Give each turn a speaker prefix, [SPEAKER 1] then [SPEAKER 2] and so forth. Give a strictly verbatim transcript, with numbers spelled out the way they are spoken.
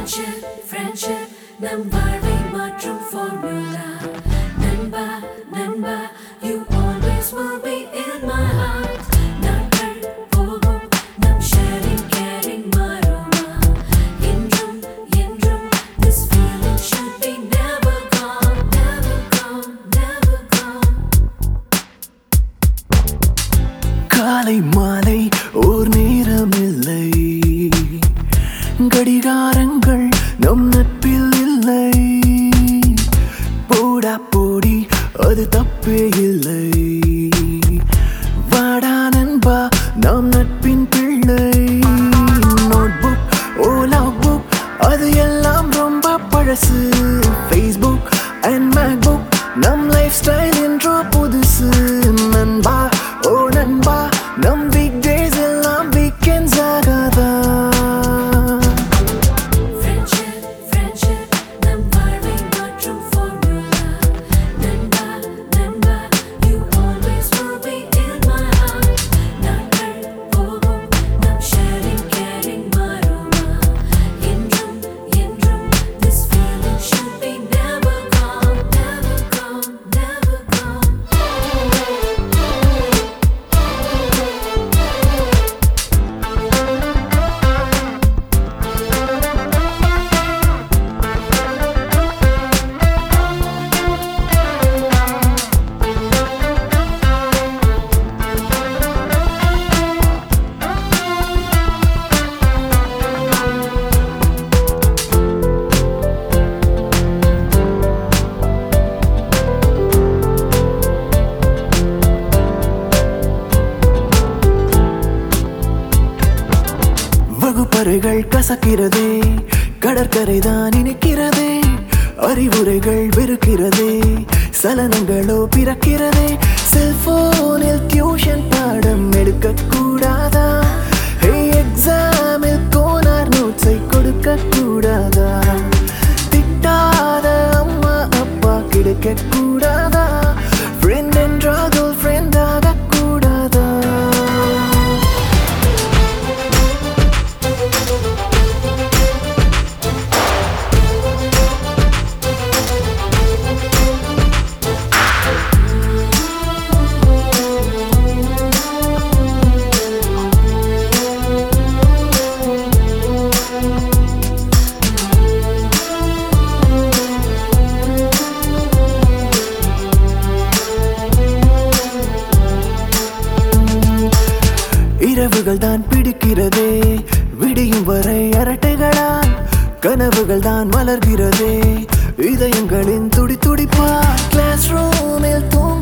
[SPEAKER 1] Friendship, friendship, நம் வாழ்வை மாற்றும் formula. நண்பா, நண்பா, you always will be in my heart. நாட்கள் போகும், நம் sharing, caring மாறுமா? என்றும், என்றும், this feeling should be never gone, never gone, never gone.
[SPEAKER 2] காலை மாலை ஓர் நேரமில்லை, கடிகாரங்கள் நம் நட்பில் இல்லை. போடா போடி அது தப்பே இல்லை. வாடா நண்பா நம் நட்பின் பிள்ளை. நோட்புக் ஓலா புக் அது எல்லாம் ரொம்ப பழசு. ஃபேஸ்புக் அண்ட் மேக்புக் நம் லைஃப் ஸ்டைல் என்றோ புதுசு. நண்பா ஓ நண்பா நம் வீக் டேஸ் எல்லாம் வீக்கெண்ட்ஸ் ஆகாதா? வகுப்பறைகள் கசக்கிறதே, கடற்கரைதான் இனிக்கிறதே. அறிவுரைகள் வெறுக்கிறதே, சலனங்களோ பிறக்கிறதே. செல்போனில் டியூஷன் பாடம் எடுக்க கூடாதா? எக்ஸாமில் கோனார் நோட்ஸை கொடுக்க கூடாதா? திட்டாத அம்மா அப்பா கிடைக்க கூடாதா? ஃப்ரெண்ட் என்றால் கேர்ள் ஃப்ரெண்ட் ஆக கூடாதா? இரவுகள் தான் பிடிக்கிறதே, விடியும் வரை அரட்டைகளால் கனவுகள் தான் மலர்கிறதே. இதயங்களின் துடி துடிப்பா கிளாஸ் ரூமில் தூங்க